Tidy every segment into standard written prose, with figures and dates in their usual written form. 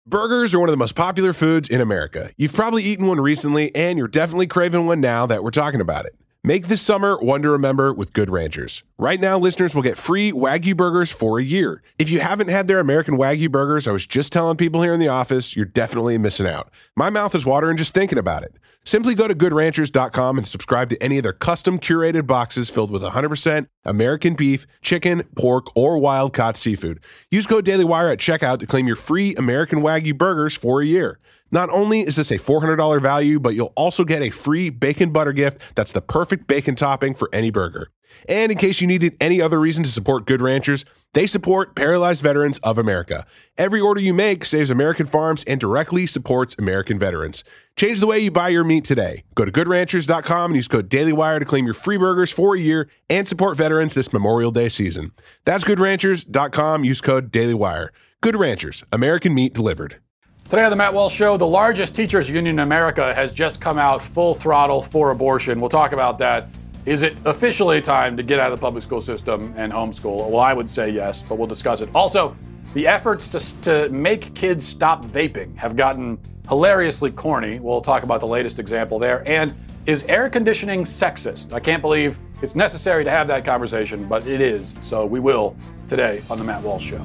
Burgers are one of the most popular foods in America. You've probably eaten one recently, and you're definitely craving one now that we're talking about it. Make this summer one to remember with Good Ranchers. Right now, listeners will get free Wagyu burgers for a year. If you haven't had their American Wagyu burgers, I was just telling people here in the office, you're definitely missing out. My mouth is watering just thinking about it. Simply go to goodranchers.com and subscribe to any of their custom curated boxes filled with 100% American beef, chicken, pork, or wild-caught seafood. Use code DailyWire at checkout to claim your free American Wagyu burgers for a year. Not only is this a $400 value, but you'll also get a free bacon butter gift that's the perfect bacon topping for any burger. And in case you needed any other reason to support Good Ranchers, they support Paralyzed Veterans of America. Every order you make saves American farms and directly supports American veterans. Change the way you buy your meat today. Go to goodranchers.com and use code DailyWire to claim your free burgers for a year and support veterans this Memorial Day season. That's goodranchers.com. Use code DailyWire. Good Ranchers, American meat delivered. Today on the Matt Walsh Show, the largest teachers union in America has just come out full throttle for abortion. We'll talk about that. Is it officially time to get out of the public school system and homeschool? Well, I would say yes, but we'll discuss it. Also, the efforts to make kids stop vaping have gotten hilariously corny. We'll talk about the latest example there. And is air conditioning sexist? I can't believe it's necessary to have that conversation, but it is. So we will today on the Matt Walsh Show.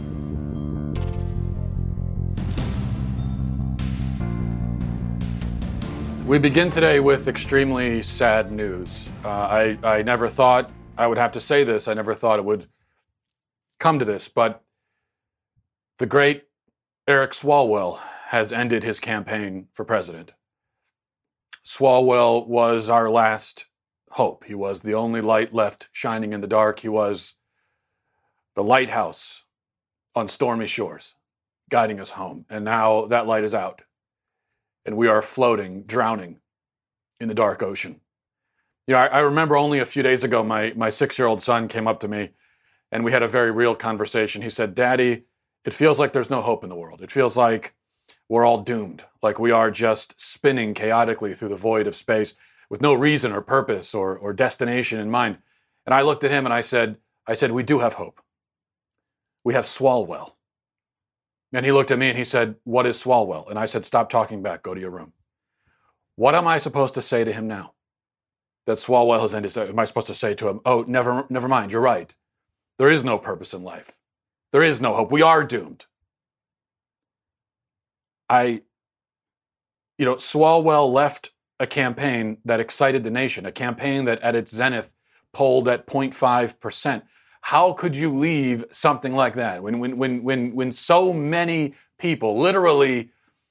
We begin today with extremely sad news. I never thought I would have to say this. I never thought it would come to this, but the great Eric Swalwell has ended his campaign for president. Swalwell was our last hope. He was the only light left shining in the dark. He was the lighthouse on stormy shores, guiding us home. And now that light is out. And we are floating, drowning in the dark ocean. You know, I remember only a few days ago, my 6-year-old son came up to me and we had a very real conversation. He said, "Daddy, it feels like there's no hope in the world. It feels like we're all doomed, like we are just spinning chaotically through the void of space with no reason or purpose or destination in mind." And I looked at him and I said, "We do have hope. We have Swalwell." And he looked at me and he said, "What is Swalwell?" And I said, "Stop talking back. Go to your room." What am I supposed to say to him now? That Swalwell has ended. Am I supposed to say to him, "Oh, never mind. You're right. There is no purpose in life. There is no hope. We are doomed." Swalwell left a campaign that excited the nation, a campaign that at its zenith polled at 0.5%. How could you leave something like that when so many people, literally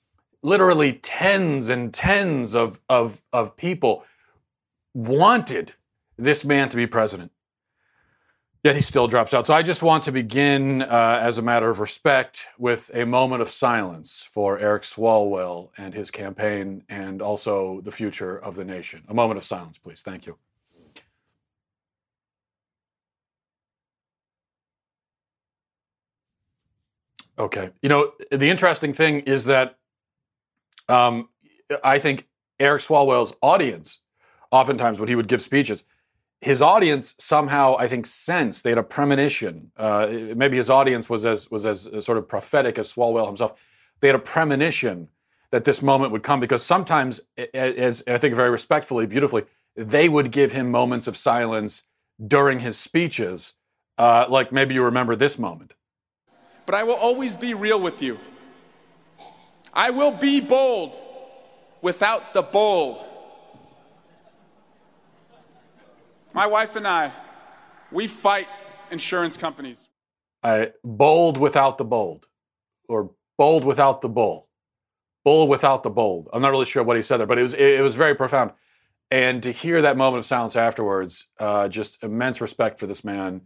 tens and tens of people wanted this man to be president? Yet he still drops out. So I just want to begin, as a matter of respect, with a moment of silence for Eric Swalwell and his campaign and also the future of the nation. A moment of silence, please. Thank you. Okay. You know, the interesting thing is that I think Eric Swalwell's audience, oftentimes when he would give speeches, his audience somehow, I think, sensed, they had a premonition. Maybe his audience was as sort of prophetic as Swalwell himself. They had a premonition that this moment would come because sometimes, as I think very respectfully, beautifully, they would give him moments of silence during his speeches. Like maybe you remember this moment. But I will always be real with you. I will be bold without the bold. My wife and I, we fight insurance companies. Bold without the bold, or bold without the bull. Bull without the bold. I'm not really sure what he said there, but it was very profound. And to hear that moment of silence afterwards, just immense respect for this man.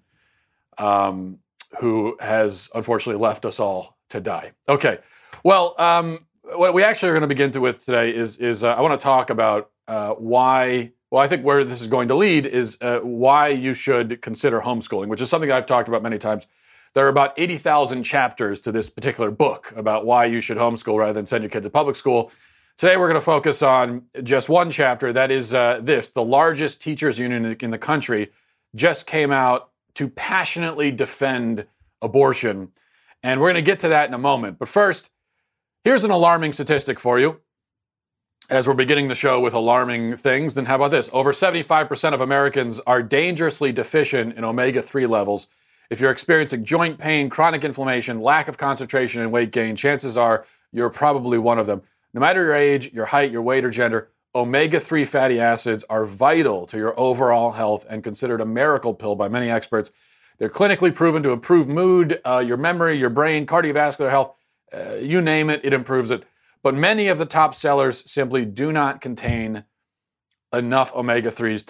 Who has unfortunately left us all to die. Okay, well, what we actually are going to begin with today is I want to talk about why. Well, I think where this is going to lead is why you should consider homeschooling, which is something I've talked about many times. There are about 80,000 chapters to this particular book about why you should homeschool rather than send your kid to public school. Today, we're going to focus on just one chapter. That is the largest teachers union in the country just came out to passionately defend abortion. And we're going to get to that in a moment. But first, Here's an alarming statistic for you. As we're beginning the show with alarming things, then how about this? Over 75% of Americans are dangerously deficient in omega-3 levels. If you're experiencing joint pain, chronic inflammation, lack of concentration, and weight gain, chances are you're probably one of them. No matter your age, your height, your weight, or gender, omega-3 fatty acids are vital to your overall health and considered a miracle pill by many experts. They're clinically proven to improve mood, your memory, your brain, cardiovascular health, you name it, it improves it. But many of the top sellers simply do not contain enough omega-3s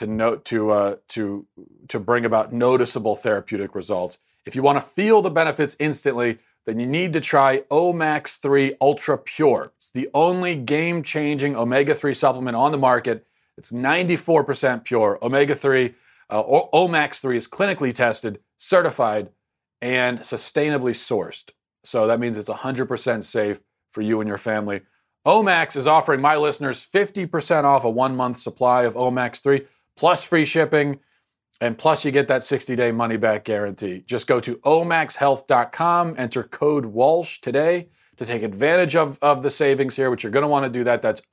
to bring about noticeable therapeutic results. If you want to feel the benefits instantly, then you need to try Omax 3 Ultra Pure. It's the only game-changing omega-3 supplement on the market. It's 94% pure. Omega-3, Omax 3 is clinically tested, certified, and sustainably sourced. So that means it's 100% safe for you and your family. Omax is offering my listeners 50% off a 1-month supply of Omax 3, plus free shipping, and plus you get that 60-day money-back guarantee. Just go to omaxhealth.com, enter code Walsh today to take advantage of the savings here, which you're going to want to do that. That's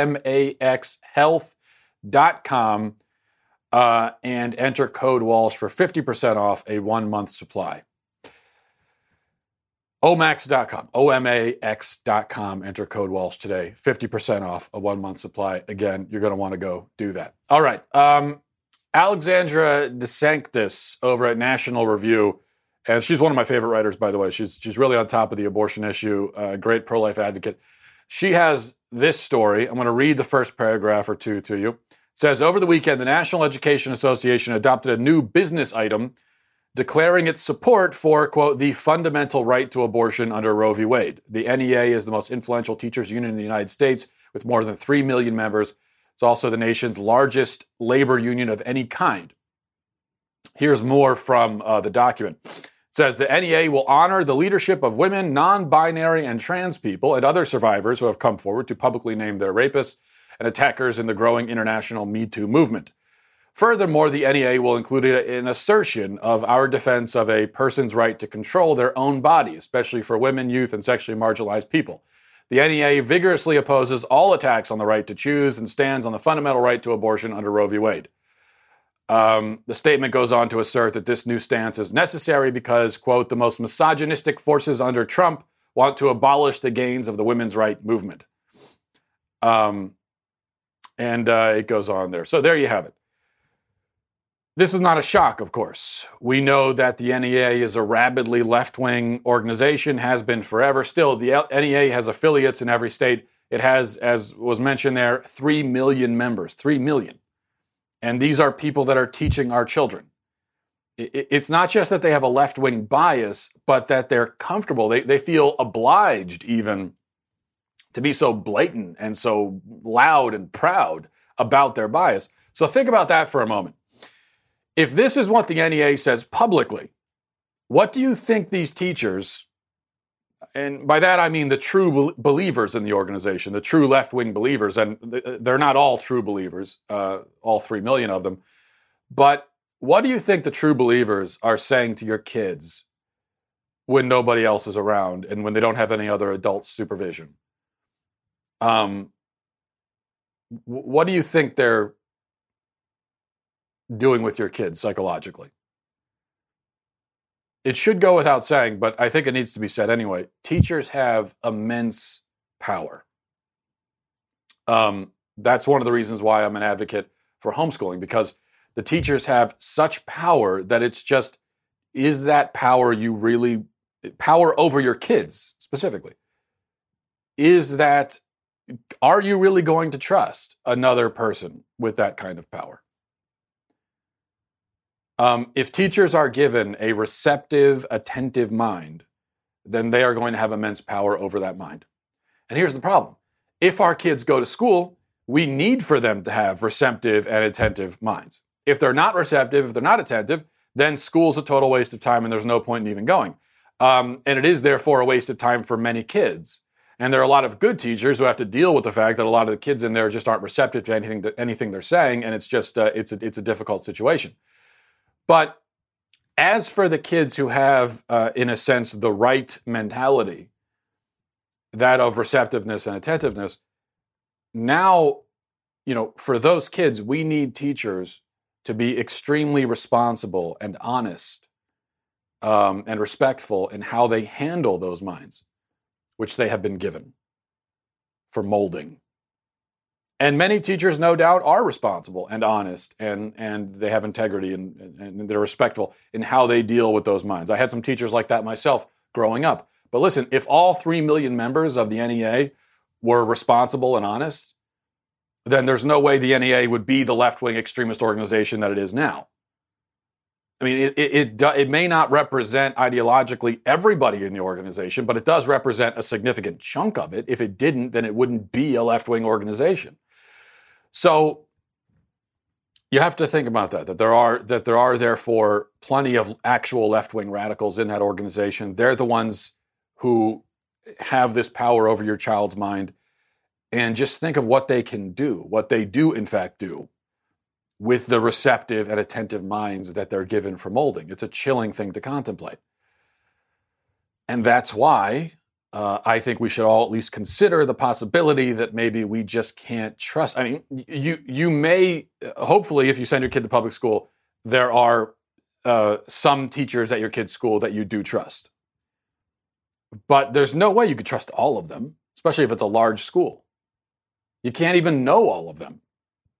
omaxhealth.com, and enter code Walsh for 50% off a 1-month supply. Omax.com, OMAX.com, enter code Walsh today, 50% off a 1-month supply. Again, you're going to want to go do that. All right. Alexandra DeSanctis over at National Review, and she's one of my favorite writers, by the way. She's really on top of the abortion issue, a great pro-life advocate. She has this story. I'm going to read the first paragraph or two to you. It says, over the weekend, the National Education Association adopted a new business item declaring its support for, quote, the fundamental right to abortion under Roe v. Wade. The NEA is the most influential teachers union in the United States with more than 3 million members. It's also the nation's largest labor union of any kind. Here's more from the document. It says the NEA will honor the leadership of women, non-binary, and trans people and other survivors who have come forward to publicly name their rapists and attackers in the growing international Me Too movement. Furthermore, the NEA will include an assertion of our defense of a person's right to control their own body, especially for women, youth, and sexually marginalized people. The NEA vigorously opposes all attacks on the right to choose and stands on the fundamental right to abortion under Roe v. Wade. The statement goes on to assert that this new stance is necessary because, quote, the most misogynistic forces under Trump want to abolish the gains of the women's right movement. And it goes on there. So there you have it. This is not a shock, of course. We know that the NEA is a rabidly left-wing organization, has been forever. Still, the NEA has affiliates in every state. It has, as was mentioned there, 3 million members, 3 million. And these are people that are teaching our children. It's not just that they have a left-wing bias, but that they're comfortable. They feel obliged even to be so blatant and so loud and proud about their bias. So think about that for a moment. If this is what the NEA says publicly, what do you think these teachers, and by that I mean the true believers in the organization, the true left-wing believers, and they're not all true believers, all 3 million of them, but what do you think the true believers are saying to your kids when nobody else is around and when they don't have any other adult supervision? What do you think they're doing with your kids psychologically? It should go without saying, but I think it needs to be said anyway. Teachers have immense power. That's one of the reasons why I'm an advocate for homeschooling, because the teachers have such power that it's just, is that power you really, power over your kids specifically? Are you really going to trust another person with that kind of power? If teachers are given a receptive, attentive mind, then they are going to have immense power over that mind. And here's the problem. If our kids go to school, we need for them to have receptive and attentive minds. If they're not receptive, if they're not attentive, then school's a total waste of time and there's no point in even going. And it is therefore a waste of time for many kids. And there are a lot of good teachers who have to deal with the fact that a lot of the kids in there just aren't receptive to anything they're saying, and it's just it's a difficult situation. But as for the kids who have, in a sense, the right mentality, that of receptiveness and attentiveness. Now, for those kids, we need teachers to be extremely responsible and honest and respectful in how they handle those minds, which they have been given for molding. And many teachers, no doubt, are responsible and honest, and they have integrity and they're respectful in how they deal with those minds. I had some teachers like that myself growing up. But listen, if all 3 million members of the NEA were responsible and honest, then there's no way the NEA would be the left-wing extremist organization that it is now. I mean, it may not represent ideologically everybody in the organization, but it does represent a significant chunk of it. If it didn't, then it wouldn't be a left-wing organization. So you have to think about that there are therefore plenty of actual left-wing radicals in that organization. They're the ones who have this power over your child's mind. And just think of what they can do, what they do in fact do with the receptive and attentive minds that they're given for molding. It's a chilling thing to contemplate. And that's why I think we should all at least consider the possibility that maybe we just can't trust. I mean, you may, hopefully, if you send your kid to public school, there are some teachers at your kid's school that you do trust. But there's no way you could trust all of them, especially if it's a large school. You can't even know all of them.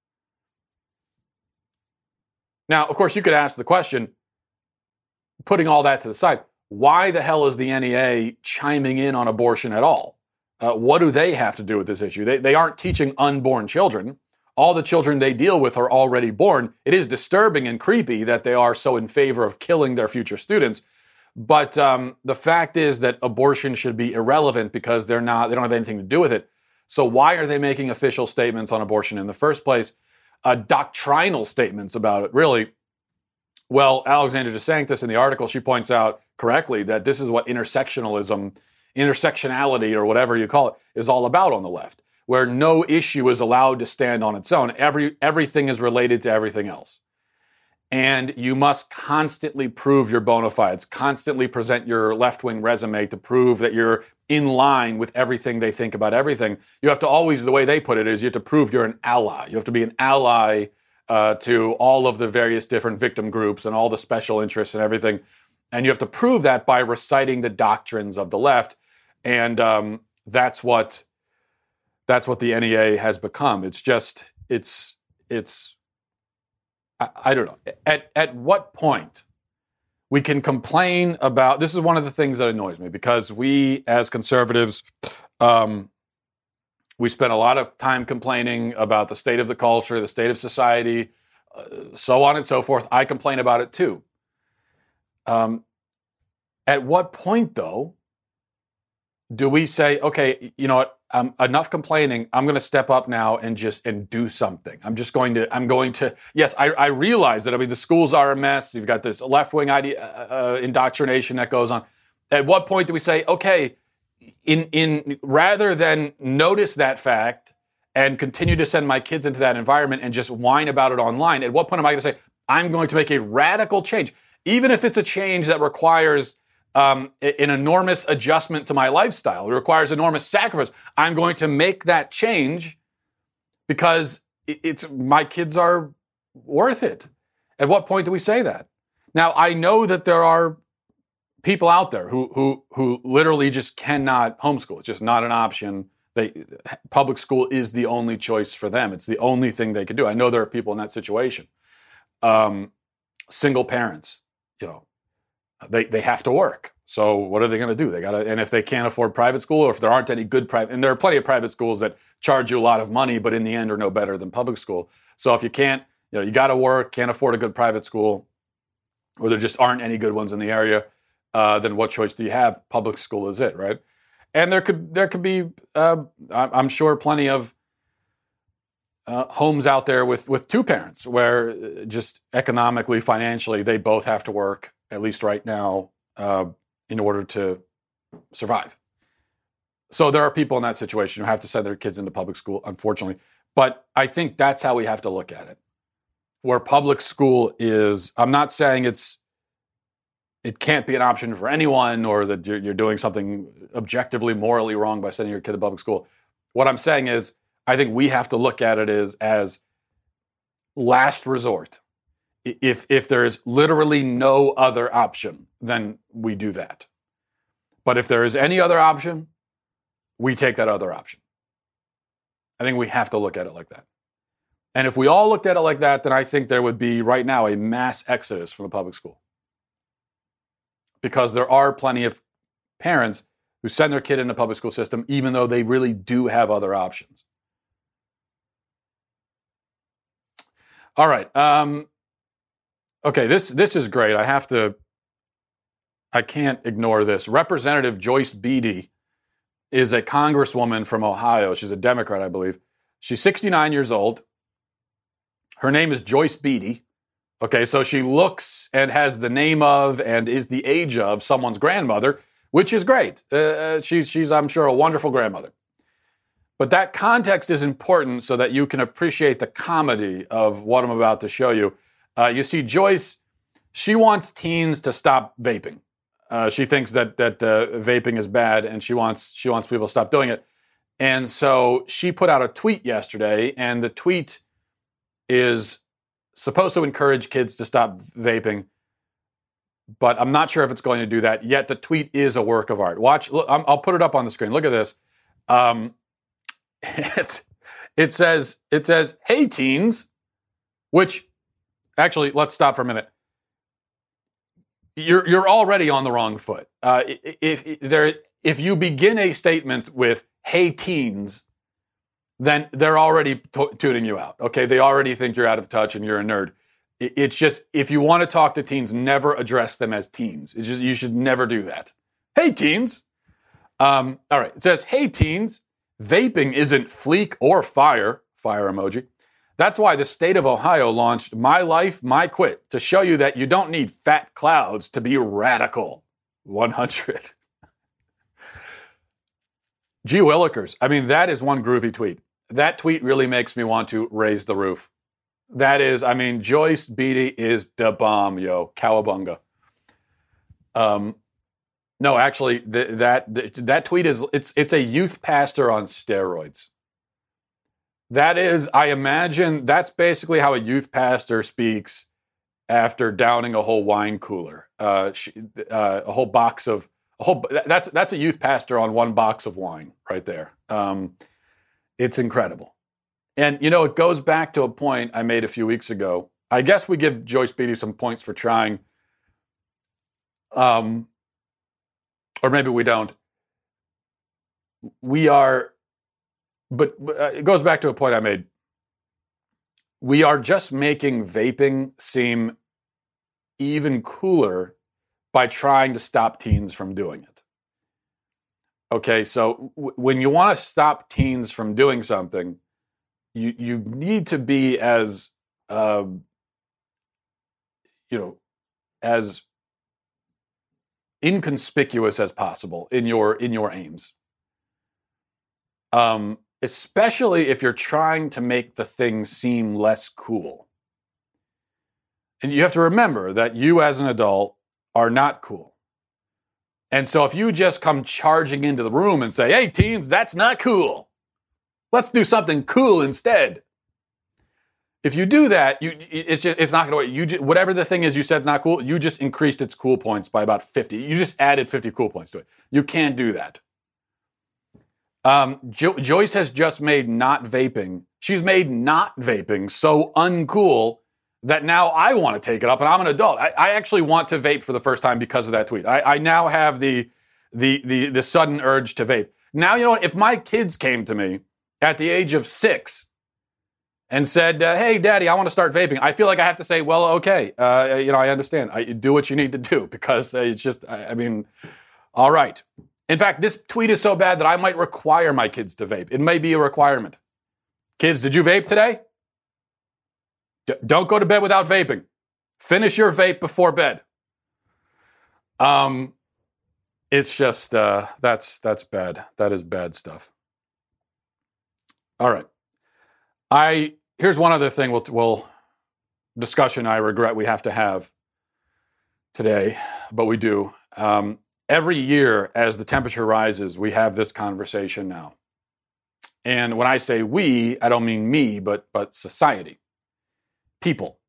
Now, of course, you could ask the question, putting all that to the side, why the hell is the NEA chiming in on abortion at all? What do they have to do with this issue? They aren't teaching unborn children. All the children they deal with are already born. It is disturbing and creepy that they are so in favor of killing their future students. But the fact is that abortion should be irrelevant because they don't have anything to do with it. So why are they making official statements on abortion in the first place? Doctrinal statements about it, really. Well, Alexandra DeSanctis in the article, she points out correctly that this is what intersectionality, or whatever you call it, is all about on the left, where no issue is allowed to stand on its own. Everything is related to everything else. And you must constantly prove your bona fides, constantly present your left-wing resume to prove that you're in line with everything they think about everything. You have to always, the way they put it is, you have to prove you're an ally. You have to be an ally to all of the various different victim groups and all the special interests and everything. And you have to prove that by reciting the doctrines of the left. And that's what the NEA has become. I don't know. At what point we can complain about, this is one of the things that annoys me, because we as conservatives, we spend a lot of time complaining about the state of the culture, the state of society, so on and so forth. I complain about it too. At what point, though, do we say, okay, you know what, enough complaining, I'm going to step up now and do something. I'm going to, yes, I realize that, the schools are a mess. You've got this left-wing indoctrination that goes on. At what point do we say, okay, rather than notice that fact and continue to send my kids into that environment and just whine about it online, at what point am I going to say, I'm going to make a radical change, even if it's a change that requires an enormous adjustment to my lifestyle. It requires enormous sacrifice. I'm going to make that change because my kids are worth it. At what point do we say that? Now, I know that there are people out there who literally just cannot homeschool. It's just not an option. Public school is the only choice for them. It's the only thing they can do. I know there are people in that situation. Single parents, they have to work. So what are they going to do? And if they can't afford private school, or if there aren't any good private, and there are plenty of private schools that charge you a lot of money, but in the end are no better than public school. So if you can't, you got to work, can't afford a good private school, or there just aren't any good ones in the area, then what choice do you have? Public school is it, right? And there could be, I'm sure, plenty of homes out there with two parents where just economically, financially, they both have to work, at least right now, in order to survive. So there are people in that situation who have to send their kids into public school, unfortunately. But I think that's how we have to look at it. Where public school is, I'm not saying it's it can't be an option for anyone, or that you're doing something objectively morally wrong by sending your kid to public school. What I'm saying is, I think we have to look at it as last resort. If there's literally no other option, then we do that. But if there is any other option, we take that other option. I think we have to look at it like that. And if we all looked at it like that, then I think there would be right now a mass exodus from the public school. Because there are plenty of parents who send their kid in the public school system, even though they really do have other options. All right. Okay, this is great. I can't ignore this. Representative Joyce Beatty is a congresswoman from Ohio. She's a Democrat, I believe. She's 69 years old. Her name is Joyce Beatty. Okay, so she looks and has the name of and is the age of someone's grandmother, which is great. She's, I'm sure, a wonderful grandmother. But that context is important so that you can appreciate the comedy of what I'm about to show you. You see, Joyce, she wants teens to stop vaping. She thinks that vaping is bad, and she wants people to stop doing it. And so she put out a tweet yesterday, and the tweet is supposed to encourage kids to stop vaping, but I'm not sure if it's going to do that. Yet the tweet is a work of art. Watch, look, I'll put it up on the screen. Look at this. It says, "Hey teens," which actually, let's stop for a minute. You're already on the wrong foot. If you begin a statement with "Hey teens," then they're already tuning you out. Okay, they already think you're out of touch and you're a nerd. It's just, if you want to talk to teens, never address them as teens. It's just, you should never do that. Hey teens. All right, it says, "Hey teens, vaping isn't fleek or fire," fire emoji. "That's why the state of Ohio launched My Life, My Quit to show you that you don't need fat clouds to be radical. 100. Gee willikers. I mean, that is one groovy tweet. That tweet really makes me want to raise the roof. That is, I mean, Joyce Beatty is da bomb, yo. Cowabunga. No, actually, that tweet is, it's a youth pastor on steroids. That is, I imagine, that's basically how a youth pastor speaks after downing a whole wine cooler. That's a youth pastor on one box of wine right there. It's incredible. And, you know, it goes back to a point I made a few weeks ago. I guess we give Joyce Beatty some points for trying. Or maybe we don't. But it goes back to a point I made. We are just making vaping seem even cooler by trying to stop teens from doing it. Okay, so when you want to stop teens from doing something, you need to be as as inconspicuous as possible in your aims. Especially if you're trying to make the thing seem less cool. And you have to remember that you as an adult are not cool. And so if you just come charging into the room and say, "Hey teens, that's not cool. Let's do something cool instead." If you do that, it's not going to work. Whatever the thing is you said is not cool, you just increased its cool points by about 50. You just added 50 cool points to it. You can't do that. Joyce has just made not vaping. She's made not vaping so uncool that now I want to take it up, and I'm an adult. I actually want to vape for the first time because of that tweet. I now have the sudden urge to vape. Now, you know what? If my kids came to me at the age of 6 and said, "Hey, Daddy, I want to start vaping," I feel like I have to say, "Well, okay, I understand. Do what you need to do," because it's just, I mean, all right. In fact, this tweet is so bad that I might require my kids to vape. It may be a requirement. Kids, did you vape today? Don't go to bed without vaping. Finish your vape before bed. It's just, that's bad. That is bad stuff. All right. Here's one other thing discussion I regret we have to have. today, but we do. Every year, as the temperature rises, we have this conversation now. And when I say we, I don't mean me, but society, people.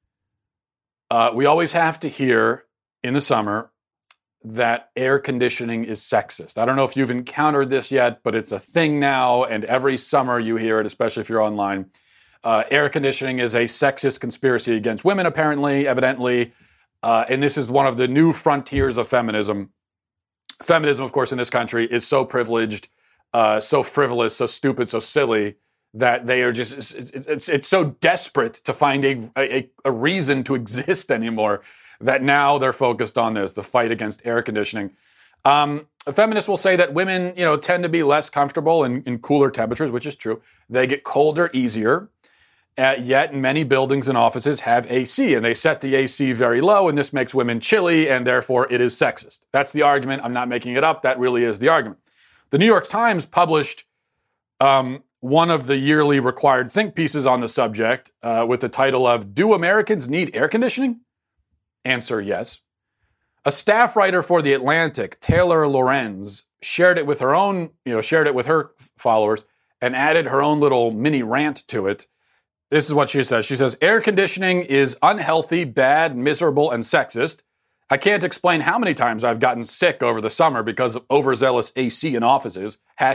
We always have to hear in the summer that air conditioning is sexist. I don't know if you've encountered this yet, but it's a thing now, and every summer you hear it, especially if you're online. Air conditioning is a sexist conspiracy against women, apparently, evidently, and this is one of the new frontiers of feminism. Feminism, of course, in this country is so privileged, so frivolous, so stupid, so silly that they are just, it's so desperate to find a reason to exist anymore that now they're focused on this, the fight against air conditioning. Feminists will say that women, tend to be less comfortable in cooler temperatures, which is true. They get colder easier. Yet many buildings and offices have AC, and they set the AC very low, and this makes women chilly, and therefore it is sexist. That's the argument. I'm not making it up. That really is the argument. The New York Times published one of the yearly required think pieces on the subject with the title of "Do Americans Need Air Conditioning?" Answer, yes. A staff writer for The Atlantic, Taylor Lorenz, shared it with her followers and added her own little mini rant to it. This is what she says. She says, air conditioning is unhealthy, bad, miserable, and sexist. I can't explain how many times I've gotten sick over the summer because of overzealous AC in offices.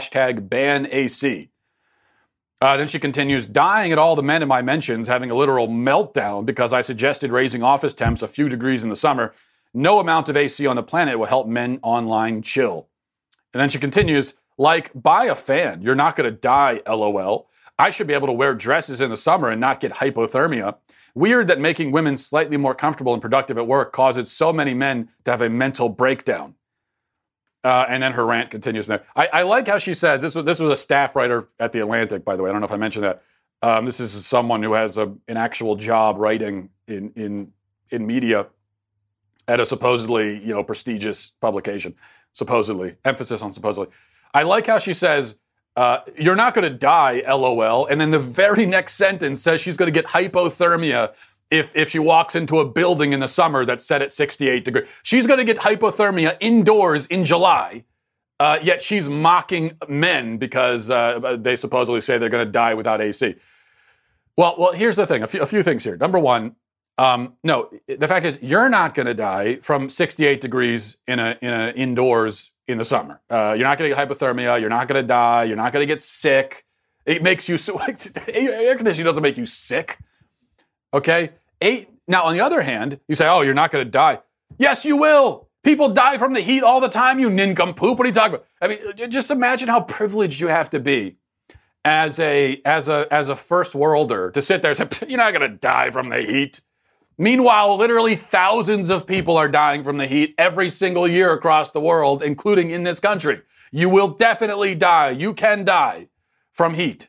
#BanAC. Then she continues, dying at all the men in my mentions, having a literal meltdown because I suggested raising office temps a few degrees in the summer. No amount of AC on the planet will help men online chill. And then she continues, buy a fan. You're not going to die, LOL. I should be able to wear dresses in the summer and not get hypothermia. Weird that making women slightly more comfortable and productive at work causes so many men to have a mental breakdown. And then her rant continues there. I like how she says, this was a staff writer at The Atlantic, by the way. I don't know if I mentioned that. This is someone who has an actual job writing in media at a supposedly, prestigious publication. Supposedly. Emphasis on supposedly. I like how she says, you're not going to die, LOL. And then the very next sentence says she's going to get hypothermia if she walks into a building in the summer that's set at 68 degrees. She's going to get hypothermia indoors in July, yet she's mocking men because they supposedly say they're going to die without AC. Well, here's the thing. A few things here. Number one, no, the fact is you're not going to die from 68 degrees in a indoors in the summer. You're not going to get hypothermia. You're not going to die. You're not going to get sick. It makes you air conditioning doesn't make you sick. Okay? Now, on the other hand, you say, oh, you're not going to die. Yes, you will. People die from the heat all the time, you nincompoop. What are you talking about? I mean, just imagine how privileged you have to be as a first worlder to sit there and say, you're not going to die from the heat. Meanwhile, literally thousands of people are dying from the heat every single year across the world, including in this country. You will definitely die. You can die from heat.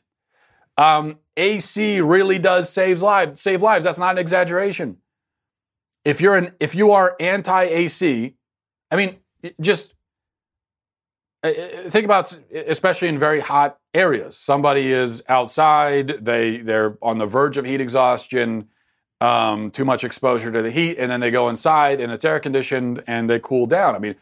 AC really does save lives. That's not an exaggeration. If you are anti-AC, I mean, just think about, especially in very hot areas. Somebody is outside, they're on the verge of heat exhaustion, too much exposure to the heat, and then they go inside and it's air conditioned and they cool down. I mean,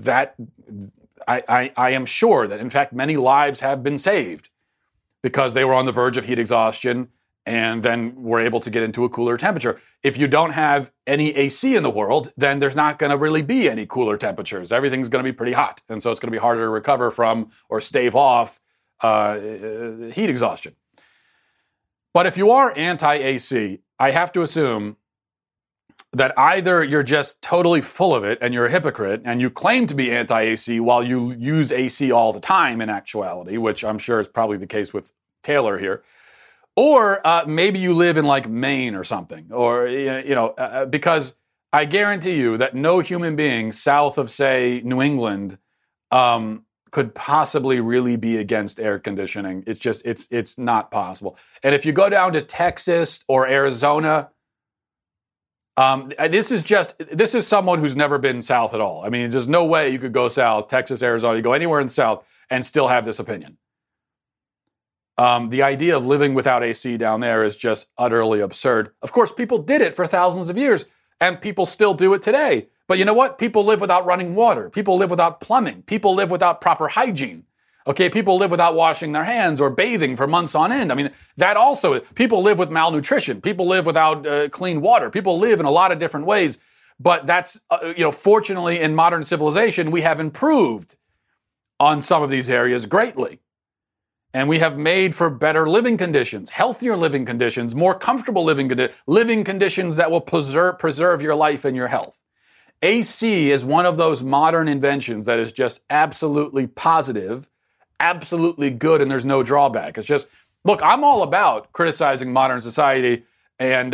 I am sure that in fact many lives have been saved because they were on the verge of heat exhaustion and then were able to get into a cooler temperature. If you don't have any AC in the world, then there's not going to really be any cooler temperatures. Everything's going to be pretty hot, and so it's going to be harder to recover from or stave off heat exhaustion. But if you are anti-AC, I have to assume that either you're just totally full of it and you're a hypocrite and you claim to be anti-AC while you use AC all the time in actuality, which I'm sure is probably the case with Taylor here, or maybe you live in like Maine or something, or, because I guarantee you that no human being south of, say, New England could possibly really be against air conditioning. It's just, it's not possible. And if you go down to Texas or Arizona, this is someone who's never been south at all. I mean, there's no way you could go south, Texas, Arizona, you go anywhere in the south and still have this opinion. The idea of living without AC down there is just utterly absurd. Of course, people did it for thousands of years. And people still do it today. But you know what? People live without running water. People live without plumbing. People live without proper hygiene. Okay, people live without washing their hands or bathing for months on end. I mean, that also, people live with malnutrition. People live without clean water. People live in a lot of different ways. But that's, fortunately in modern civilization, we have improved on some of these areas greatly. And we have made for better living conditions, healthier living conditions, more comfortable living conditions that will preserve your life and your health. AC is one of those modern inventions that is just absolutely positive, absolutely good, and there's no drawback. It's just, look, I'm all about criticizing modern society and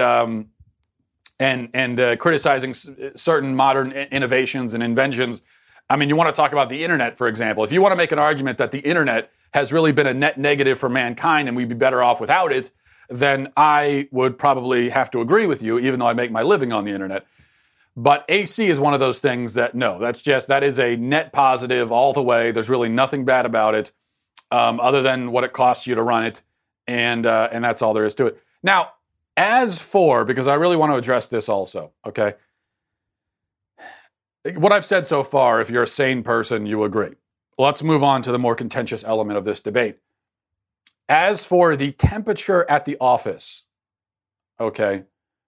criticizing certain modern innovations and inventions. I mean, you want to talk about the internet, for example. If you want to make an argument that the internet has really been a net negative for mankind and we'd be better off without it, then I would probably have to agree with you, even though I make my living on the internet. But AC is one of those things that, no, that is a net positive all the way. There's really nothing bad about it, other than what it costs you to run it. And that's all there is to it. Now, as for, because I really want to address this also, okay? What I've said so far, if you're a sane person, you agree. Let's move on to the more contentious element of this debate. As for the temperature at the office, okay,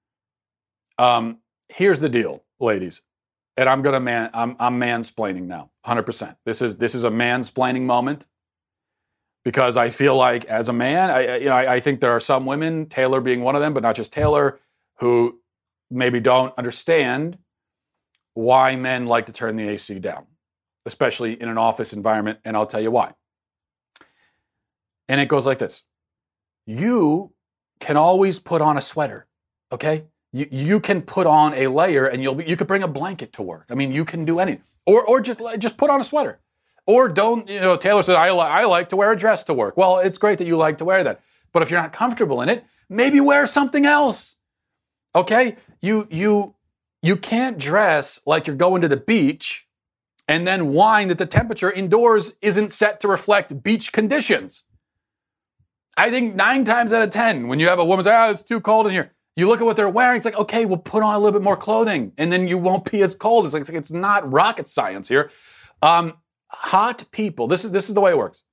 here's the deal, ladies, and I'm mansplaining now, 100%. This is a mansplaining moment because I feel like as a man, I think there are some women, Taylor being one of them, but not just Taylor, who maybe don't understand why men like to turn the AC down, especially in an office environment, and I'll tell you why. And it goes like this. You can always put on a sweater, okay? You can put on a layer and you could bring a blanket to work. I mean, you can do anything. Or just put on a sweater. Or don't, Taylor said, I like to wear a dress to work. Well, it's great that you like to wear that. But if you're not comfortable in it, maybe wear something else. Okay? You can't dress like you're going to the beach and then whine that the temperature indoors isn't set to reflect beach conditions. I think 9 times out of 10, when you have a woman say, it's too cold in here, you look at what they're wearing, it's like, okay, well, put on a little bit more clothing, and then you won't be as cold. It's like it's not rocket science here. Hot people, this is the way it works.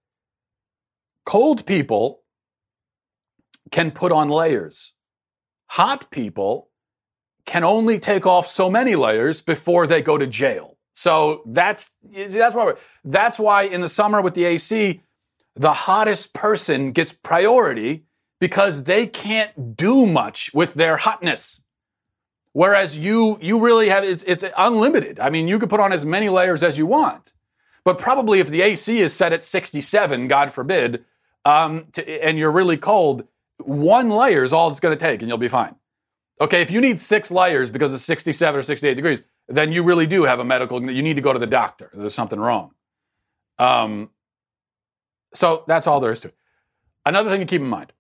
Cold people can put on layers. Hot people can only take off so many layers before they go to jail. So that's why in the summer with the AC, the hottest person gets priority because they can't do much with their hotness. Whereas you really have, it's unlimited. I mean, you could put on as many layers as you want. But probably if the AC is set at 67, God forbid, and you're really cold, 1 layer is all it's going to take and you'll be fine. Okay, if you need 6 layers because it's 67 or 68 degrees, then you really do have you need to go to the doctor. There's something wrong. So that's all there is to it. Another thing to keep in mind.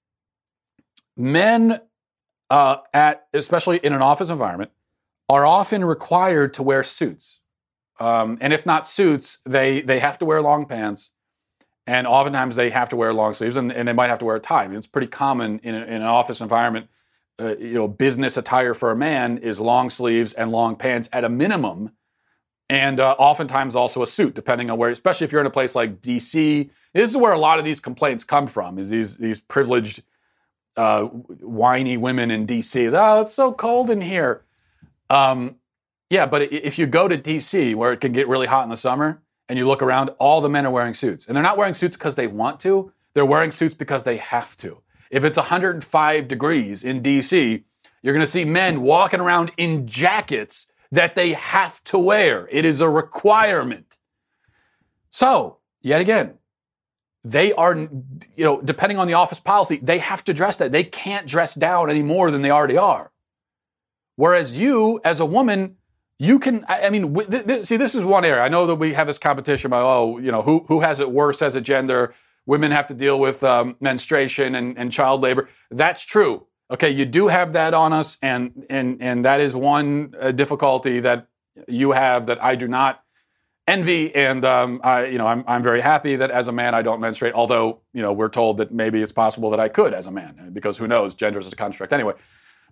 Men, especially in an office environment, are often required to wear suits. And if not suits, they have to wear long pants. And oftentimes they have to wear long sleeves and they might have to wear a tie. I mean, it's pretty common in an office environment. Business attire for a man is long sleeves and long pants at a minimum. And oftentimes also a suit, depending on where, especially if you're in a place like DC. This is where a lot of these complaints come from, is these privileged, whiny women in DC. Oh, it's so cold in here. Yeah, but if you go to DC, where it can get really hot in the summer, and you look around, all the men are wearing suits. And they're not wearing suits because they want to. They're wearing suits because they have to. If it's 105 degrees in DC, you're going to see men walking around in jackets that they have to wear. It is a requirement. So, yet again, they are, depending on the office policy, they have to dress that. They can't dress down any more than they already are. Whereas you, as a woman, you can, see, this is one area. I know that we have this competition about, who has it worse as a gender. Women have to deal with menstruation and child labor. That's true. Okay, you do have that on us, and that is one difficulty that you have that I do not envy. And I'm very happy that as a man I don't menstruate. Although we're told that maybe it's possible that I could as a man, because who knows? Gender is a construct anyway.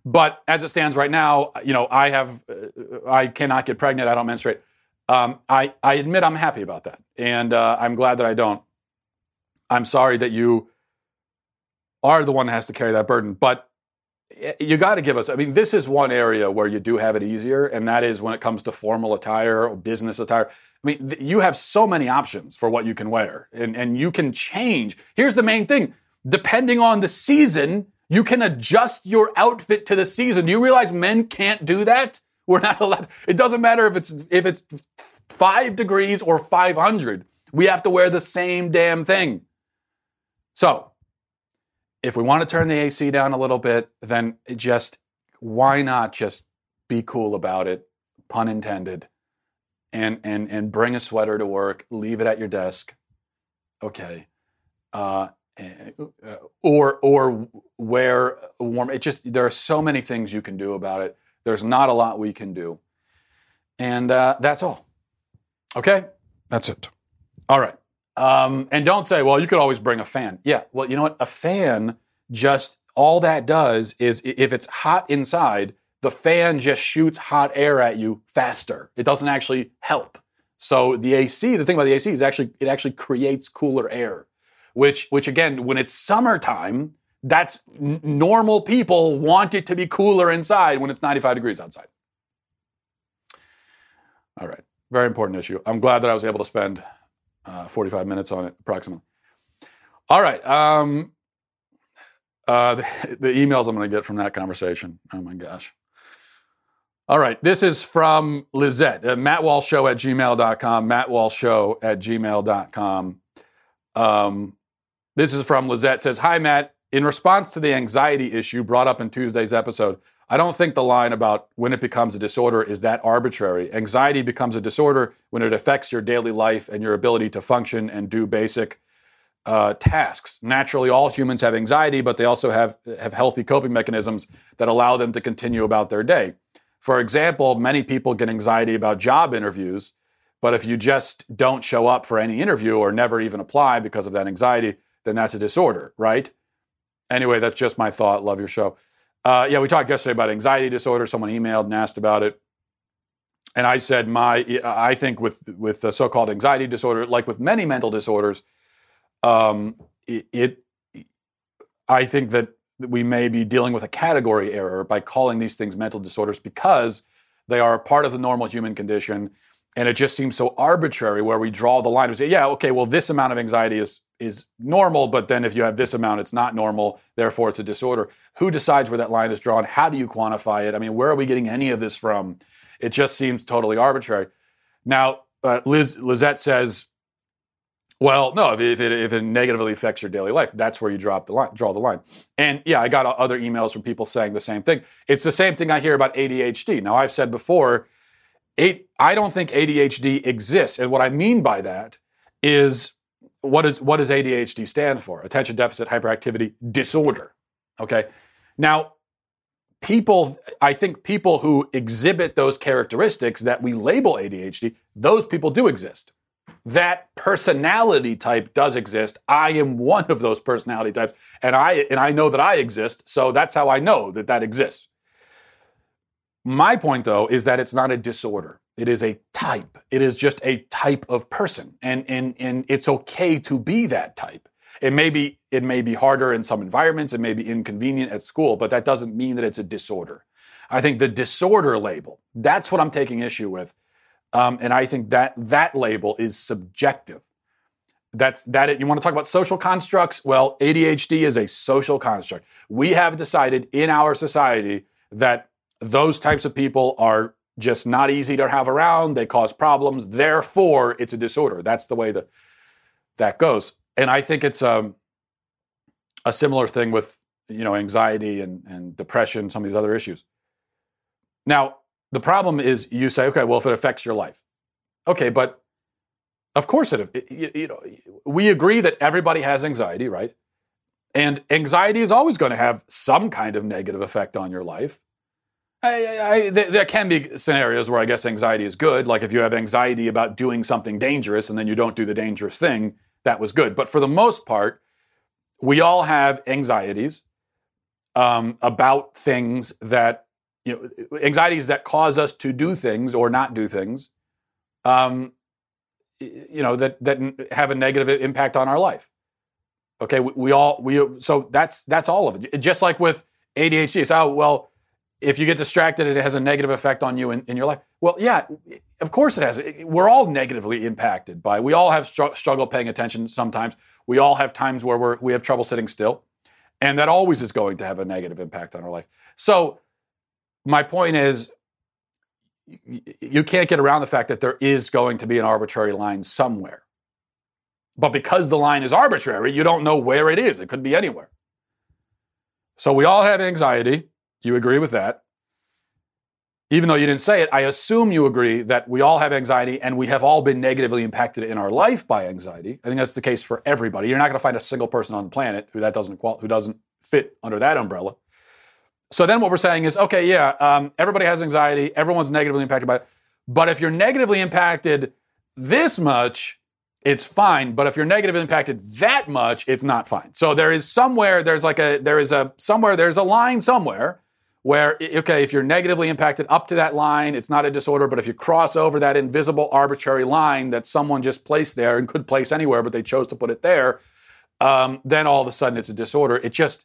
But as it stands right now, I cannot get pregnant. I don't menstruate. I admit I'm happy about that. And I'm glad that I don't. I'm sorry that you are the one that has to carry that burden. But you got to give us, this is one area where you do have it easier, and that is when it comes to formal attire or business attire. You have so many options for what you can wear, and you can change. Here's the main thing. Depending on the season, you can adjust your outfit to the season. Do you realize men can't do that? We're not allowed. It doesn't matter if it's 5 degrees or 500. We have to wear the same damn thing. So, if we want to turn the AC down a little bit, then why not just be cool about it, pun intended, and bring a sweater to work, leave it at your desk, okay, or wear a warm. There are so many things you can do about it. There's not a lot we can do, and that's all. Okay, that's it. All right. And don't say, well, you could always bring a fan. Yeah, well, you know what? A fan all that does is if it's hot inside, the fan just shoots hot air at you faster. It doesn't actually help. So the thing about the AC is it actually creates cooler air, which again, when it's summertime, that's normal people want it to be cooler inside when it's 95 degrees outside. All right. Very important issue. I'm glad that I was able to spend 45 minutes on it, approximately. All right. The emails I'm going to get from that conversation. Oh, my gosh. All right. This is from Lizette, mattwalshshow@gmail.com, mattwalshshow@gmail.com. This is from Lizette. Says, hi, Matt. In response to the anxiety issue brought up in Tuesday's episode, I don't think the line about when it becomes a disorder is that arbitrary. Anxiety becomes a disorder when it affects your daily life and your ability to function and do basic tasks. Naturally, all humans have anxiety, but they also have healthy coping mechanisms that allow them to continue about their day. For example, many people get anxiety about job interviews, but if you just don't show up for any interview or never even apply because of that anxiety, then that's a disorder, right? Anyway, that's just my thought. Love your show. We talked yesterday about anxiety disorder. Someone emailed and asked about it. And I said, I think with the so-called anxiety disorder, like with many mental disorders, I think that we may be dealing with a category error by calling these things mental disorders because they are a part of the normal human condition. And it just seems so arbitrary where we draw the line and say, yeah, okay, well, this amount of anxiety is normal, but then if you have this amount, it's not normal, therefore it's a disorder. Who decides where that line is drawn? How do you quantify it? Where are we getting any of this from? It just seems totally arbitrary. Now, Lizette says, well, no, if it negatively affects your daily life, that's where you draw the line. And yeah, I got other emails from people saying the same thing. It's the same thing I hear about ADHD. Now, I've said before, I don't think ADHD exists. And what I mean by that is, what does ADHD stand for? Attention Deficit Hyperactivity Disorder. Okay. Now, I think people who exhibit those characteristics that we label ADHD, those people do exist. That personality type does exist. I am one of those personality types, and I know that I exist, so that's how I know that exists. My point, though, is that it's not a disorder. It is a type. It is just a type of person, and it's okay to be that type. It may be harder in some environments. It may be inconvenient at school, but that doesn't mean that it's a disorder. I think the disorder label, that's what I'm taking issue with. And I think that label is subjective. You want to talk about social constructs? Well, ADHD is a social construct. We have decided in our society that those types of people are just not easy to have around. They cause problems. Therefore, it's a disorder. That's the way that goes. And I think it's a similar thing with anxiety and depression, some of these other issues. Now, the problem is you say, okay, well, if it affects your life. Okay, but of course we agree that everybody has anxiety, right? And anxiety is always going to have some kind of negative effect on your life. There can be scenarios where I guess anxiety is good, like if you have anxiety about doing something dangerous and then you don't do the dangerous thing, that was good. But for the most part, we all have anxieties. about things that, anxieties that cause us to do things or not do things, that have a negative impact on our life. Okay, so that's all of it. Just like with ADHD, it's if you get distracted, it has a negative effect on you in your life. Well, yeah, of course it has. We're all negatively impacted by. We all have struggle paying attention sometimes. We all have times where we have trouble sitting still, and that always is going to have a negative impact on our life. So my point is, you can't get around the fact that there is going to be an arbitrary line somewhere. But because the line is arbitrary, you don't know where it is. It could be anywhere. So we all have anxiety. You agree with that? Even though you didn't say it, I assume you agree that we all have anxiety and we have all been negatively impacted in our life by anxiety. I think that's the case for everybody. You're not going to find a single person on the planet who doesn't fit under that umbrella. So then what we're saying is, okay, everybody has anxiety. Everyone's negatively impacted by it. But if you're negatively impacted this much, it's fine. But if you're negatively impacted that much, it's not fine. So there's a line somewhere where, okay, if you're negatively impacted up to that line, it's not a disorder. But if you cross over that invisible arbitrary line that someone just placed there and could place anywhere, but they chose to put it there, then all of a sudden it's a disorder.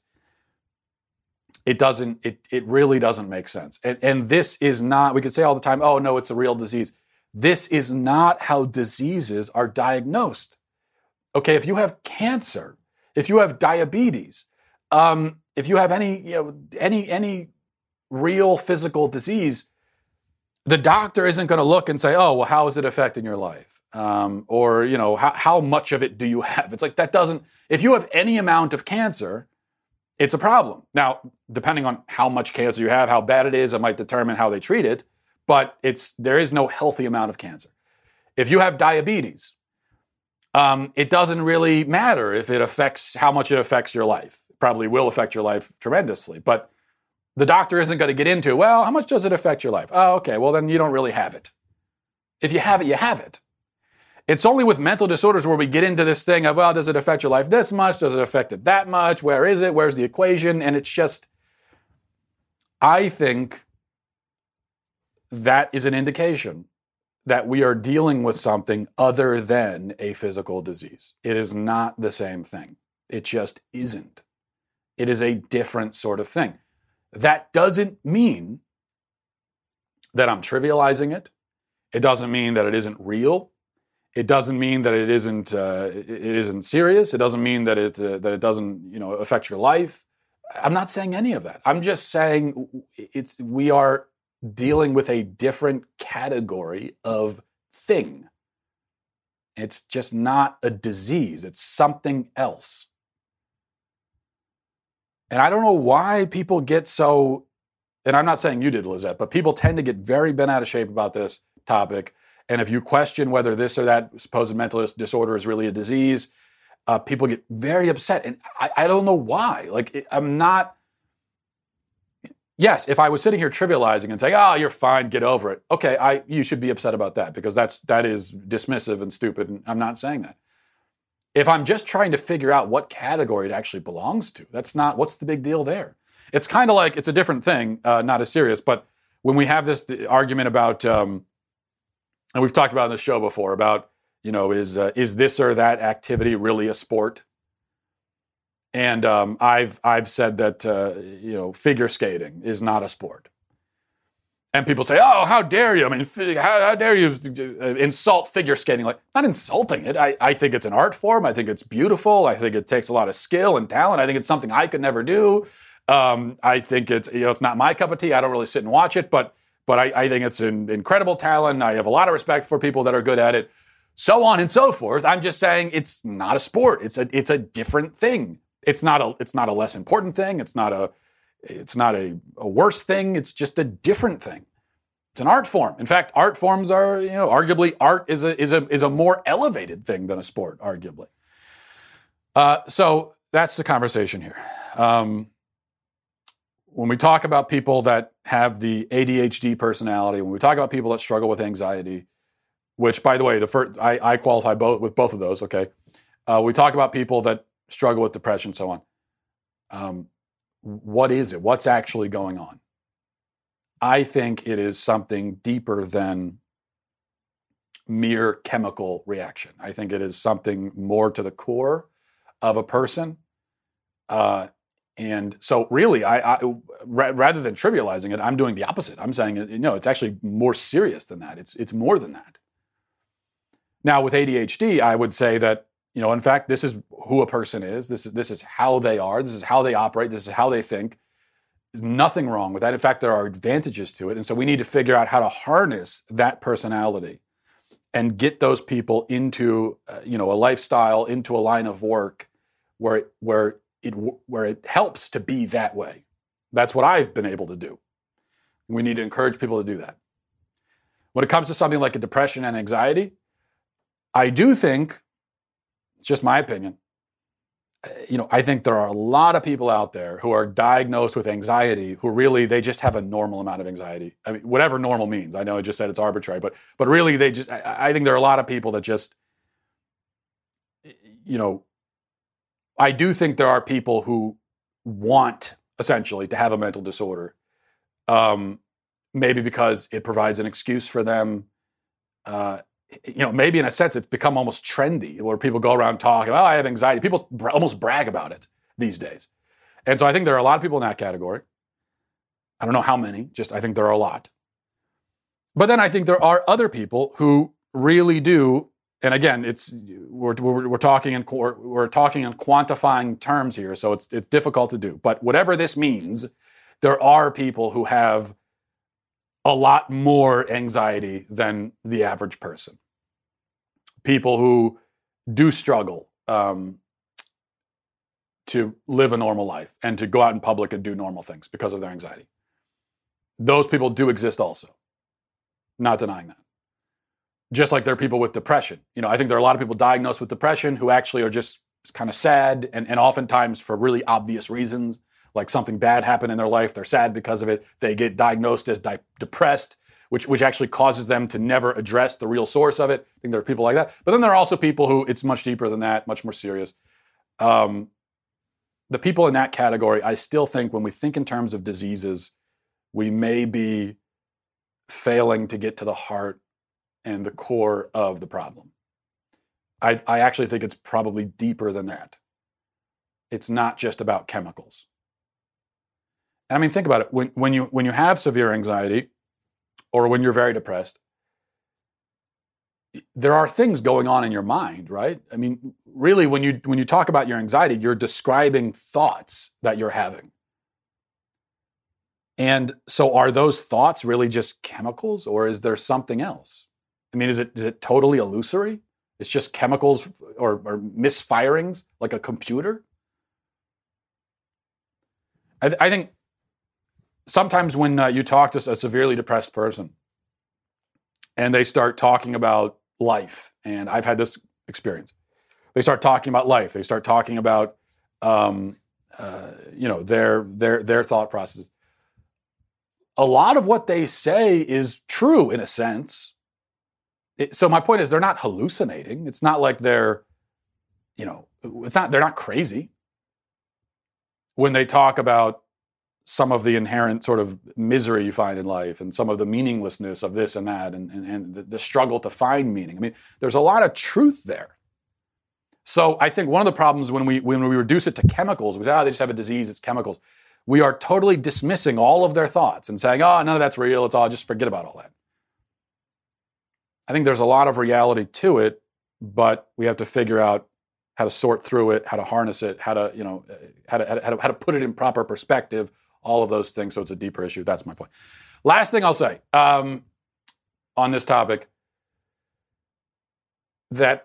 It really doesn't make sense. And this is not, we could say all the time, oh no, it's a real disease. This is not how diseases are diagnosed. Okay, if you have cancer, if you have diabetes, if you have any real physical disease, the doctor isn't going to look and say, oh, well, how is it affecting your life? Or how much of it do you have? It's like that doesn't, if you have any amount of cancer, it's a problem. Now, depending on how much cancer you have, how bad it is, it might determine how they treat it, but there is no healthy amount of cancer. If you have diabetes, it doesn't really matter if how much it affects your life. It probably will affect your life tremendously, but the doctor isn't going to get into, well, how much does it affect your life? Oh, okay, well then you don't really have it. If you have it, you have it. It's only with mental disorders where we get into this thing of, well, does it affect your life this much? Does it affect it that much? Where is it? Where's the equation? And it's just, I think that is an indication that we are dealing with something other than a physical disease. It is not the same thing. It just isn't. It is a different sort of thing. That doesn't mean that I'm trivializing it. It doesn't mean that it isn't real. It doesn't mean that it isn't serious. It doesn't mean that it doesn't affect your life. I'm not saying any of that. I'm just saying we are dealing with a different category of thing. It's just not a disease. It's something else. And I don't know why people get so, and I'm not saying you did, Lizette, but people tend to get very bent out of shape about this topic. And if you question whether this or that supposed mental disorder is really a disease, people get very upset. And I don't know why. Yes, if I was sitting here trivializing and saying, oh, you're fine, get over it. Okay, you should be upset about that because that is dismissive and stupid. And I'm not saying that. If I'm just trying to figure out what category it actually belongs to, what's the big deal there? It's kind of like, it's a different thing, not as serious, but when we have this argument about, and we've talked about on the show before about, is this or that activity really a sport? And I've said that, figure skating is not a sport. And people say, oh, how dare you? I mean, how dare you insult figure skating? Like, not insulting it. I think it's an art form. I think it's beautiful. I think it takes a lot of skill and talent. I think it's something I could never do. I think it's not my cup of tea. I don't really sit and watch it, but I think it's an incredible talent. I have a lot of respect for people that are good at it, so on and so forth. I'm just saying it's not a sport. It's a different thing. It's not a less important thing. It's not a worse thing. It's just a different thing. It's an art form. In fact, art forms are, arguably art is a more elevated thing than a sport, arguably. So that's the conversation here. When we talk about people that have the ADHD personality, when we talk about people that struggle with anxiety, which, by the way, I qualify with both of those. Okay, we talk about people that struggle with depression, so on. what is it? What's actually going on? I think it is something deeper than mere chemical reaction. I think it is something more to the core of a person. And so really, rather than trivializing it, I'm doing the opposite. I'm saying, it's actually more serious than that. It's more than that. Now, with ADHD, I would say that, in fact, this is who a person is. This is how they are. This is how they operate. This is how they think. There's nothing wrong with that. In fact, there are advantages to it. And so we need to figure out how to harness that personality and get those people into, a lifestyle, into a line of work where it helps to be that way. That's what I've been able to do. We need to encourage people to do that. When it comes to something like a depression and anxiety, I do think, it's just my opinion, I think there are a lot of people out there who are diagnosed with anxiety who really, they just have a normal amount of anxiety. I mean, whatever normal means. I know I just said it's arbitrary, but really I think there are a lot of people that just, I do think there are people who want essentially to have a mental disorder, maybe because it provides an excuse for them. Maybe in a sense it's become almost trendy where people go around talking, I have anxiety. People almost brag about it these days. And so I think there are a lot of people in that category. I don't know how many, I think there are a lot. But then I think there are other people who really do. And again, we're talking in quantifying terms here, so it's difficult to do. But whatever this means, there are people who have a lot more anxiety than the average person. People who do struggle to live a normal life and to go out in public and do normal things because of their anxiety. Those people do exist also. Not denying that. Just like there are people with depression. I think there are a lot of people diagnosed with depression who actually are just kind of sad and oftentimes for really obvious reasons, like something bad happened in their life. They're sad because of it. They get diagnosed as depressed, which actually causes them to never address the real source of it. I think there are people like that. But then there are also people who it's much deeper than that, much more serious. The people in that category, I still think when we think in terms of diseases, we may be failing to get to the heart and the core of the problem. I actually think it's probably deeper than that. It's not just about chemicals. And I mean, think about it. When you have severe anxiety or when you're very depressed, there are things going on in your mind, right? I mean, really, when you talk about your anxiety, you're describing thoughts that you're having. And so are those thoughts really just chemicals or is there something else? I mean, is it totally illusory? It's just chemicals or misfirings like a computer? I think sometimes when you talk to a severely depressed person and they start talking about life, and I've had this experience, they start talking about life. They start talking about, their thought processes. A lot of what they say is true in a sense. So my point is they're not hallucinating. It's not like they're not crazy. When they talk about some of the inherent sort of misery you find in life and some of the meaninglessness of this and that and the struggle to find meaning. I mean, there's a lot of truth there. So I think one of the problems when we reduce it to chemicals, we say, they just have a disease, it's chemicals. We are totally dismissing all of their thoughts and saying, none of that's real, it's all, just forget about all that. I think there's a lot of reality to it, but we have to figure out how to sort through it, how to harness it, how to put it in proper perspective, all of those things. So it's a deeper issue. That's my point. Last thing I'll say on this topic, that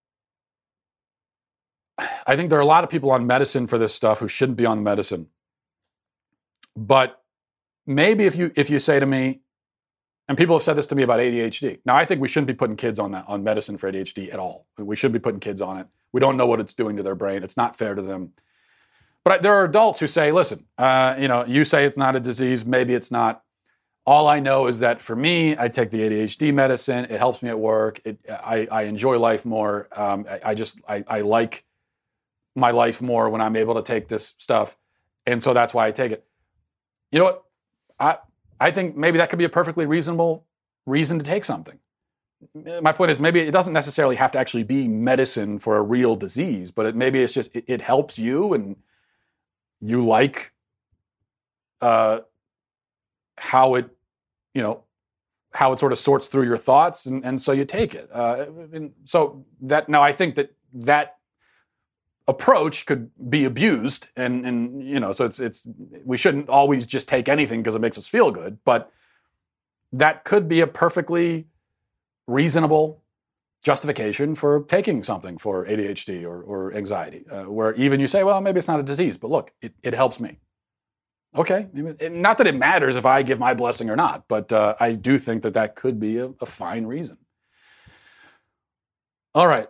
I think there are a lot of people on medicine for this stuff who shouldn't be on medicine. But maybe if you say to me, and people have said this to me about ADHD. Now, I think we shouldn't be putting kids on medicine for ADHD at all. We shouldn't be putting kids on it. We don't know what it's doing to their brain. It's not fair to them. But there are adults who say, listen, you say it's not a disease. Maybe it's not. All I know is that for me, I take the ADHD medicine. It helps me at work. I enjoy life more. I like my life more when I'm able to take this stuff. And so that's why I take it. You know what? I think maybe that could be a perfectly reasonable reason to take something. My point is maybe it doesn't necessarily have to actually be medicine for a real disease, but maybe it's just it helps you and you like how it sort of sorts through your thoughts, and so you take it. I think that approach could be abused, and so it's we shouldn't always just take anything because it makes us feel good, but that could be a perfectly reasonable justification for taking something for ADHD or anxiety, where even you say, well, maybe it's not a disease, but look, it helps me. Okay, not that it matters if I give my blessing or not, but I do think that could be a fine reason. All right.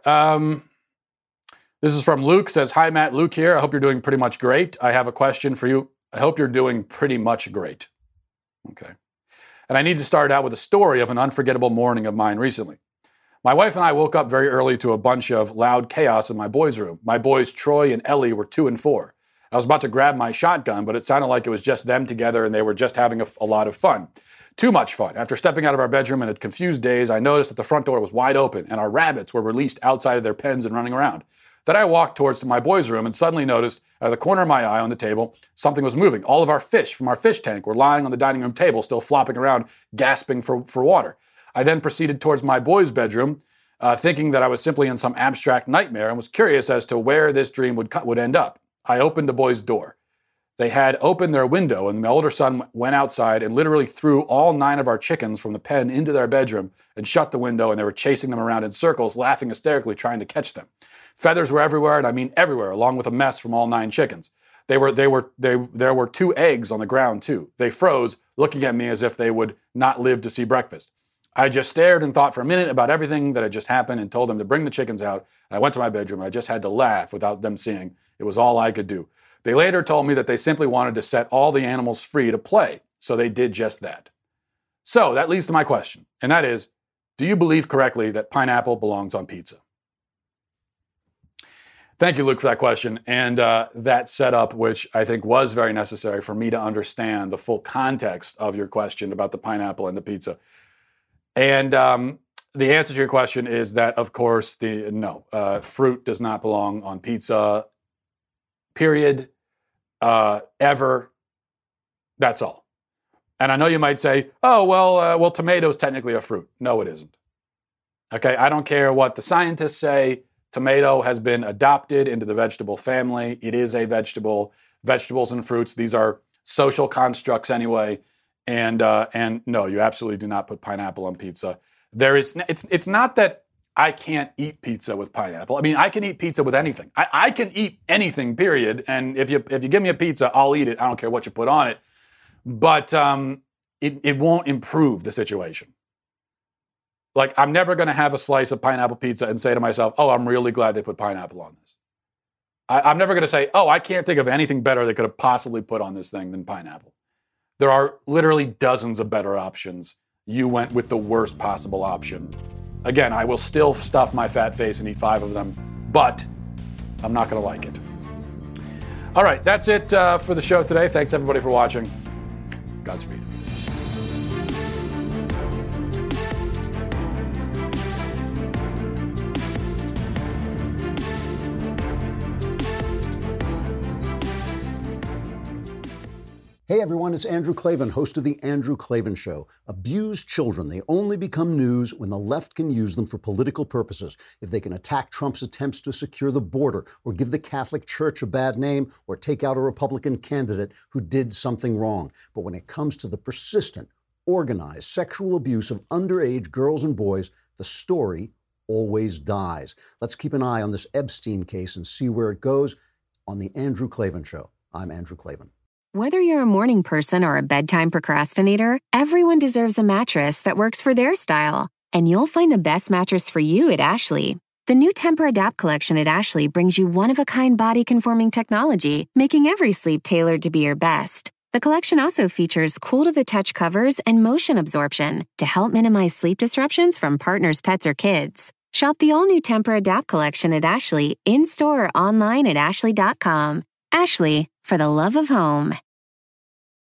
This is from Luke, says, hi, Matt, Luke here. I hope you're doing pretty much great. I have a question for you. I hope you're doing pretty much great. Okay. And I need to start out with a story of an unforgettable morning of mine recently. My wife and I woke up very early to a bunch of loud chaos in my boys' room. My boys, Troy and Ellie, were 2 and 4. I was about to grab my shotgun, but it sounded like it was just them together and they were just having a lot of fun. Too much fun. After stepping out of our bedroom in a confused daze, I noticed that the front door was wide open and our rabbits were released outside of their pens and running around. Then I walked towards my boys' room and suddenly noticed out of the corner of my eye on the table, something was moving. All of our fish from our fish tank were lying on the dining room table, still flopping around, gasping for water. I then proceeded towards my boys' bedroom, thinking that I was simply in some abstract nightmare and was curious as to where this dream would end up. I opened the boys' door. They had opened their window, and my older son went outside and literally threw all 9 of our chickens from the pen into their bedroom and shut the window, and they were chasing them around in circles, laughing hysterically, trying to catch them. Feathers were everywhere, and I mean everywhere, along with a mess from all 9 chickens. There were 2 eggs on the ground, too. They froze, looking at me as if they would not live to see breakfast. I just stared and thought for a minute about everything that had just happened and told them to bring the chickens out. I went to my bedroom. I just had to laugh without them seeing. It was all I could do. They later told me that they simply wanted to set all the animals free to play, so they did just that. So that leads to my question, and that is, do you believe correctly that pineapple belongs on pizza? Thank you, Luke, for that question and that setup, which I think was very necessary for me to understand the full context of your question about the pineapple and the pizza. And the answer to your question is that, of course, no, fruit does not belong on pizza, period, ever. That's all. And I know you might say, oh, well, tomato's technically a fruit. No, it isn't. Okay, I don't care what the scientists say. Tomato has been adopted into the vegetable family. It is a vegetable. Vegetables and fruits, these are social constructs anyway. And no, you absolutely do not put pineapple on pizza. It's not that I can't eat pizza with pineapple. I mean, I can eat pizza with anything. I can eat anything, period. And if you give me a pizza, I'll eat it. I don't care what you put on it. But it won't improve the situation. Like, I'm never going to have a slice of pineapple pizza and say to myself, oh, I'm really glad they put pineapple on this. I'm never going to say, oh, I can't think of anything better they could have possibly put on this thing than pineapple. There are literally dozens of better options. You went with the worst possible option. Again, I will still stuff my fat face and eat 5 of them, but I'm not going to like it. All right, that's it for the show today. Thanks, everybody, for watching. Godspeed. Hey everyone, it's Andrew Klavan, host of The Andrew Klavan Show. Abused children, they only become news when the left can use them for political purposes. If they can attack Trump's attempts to secure the border, or give the Catholic Church a bad name, or take out a Republican candidate who did something wrong. But when it comes to the persistent, organized sexual abuse of underage girls and boys, the story always dies. Let's keep an eye on this Epstein case and see where it goes on The Andrew Klavan Show. I'm Andrew Klavan. Whether you're a morning person or a bedtime procrastinator, everyone deserves a mattress that works for their style. And you'll find the best mattress for you at Ashley. The new Tempur-Adapt collection at Ashley brings you one-of-a-kind body-conforming technology, making every sleep tailored to be your best. The collection also features cool-to-the-touch covers and motion absorption to help minimize sleep disruptions from partners, pets, or kids. Shop the all-new Tempur-Adapt collection at Ashley, in-store or online at ashley.com. Ashley, for the love of home.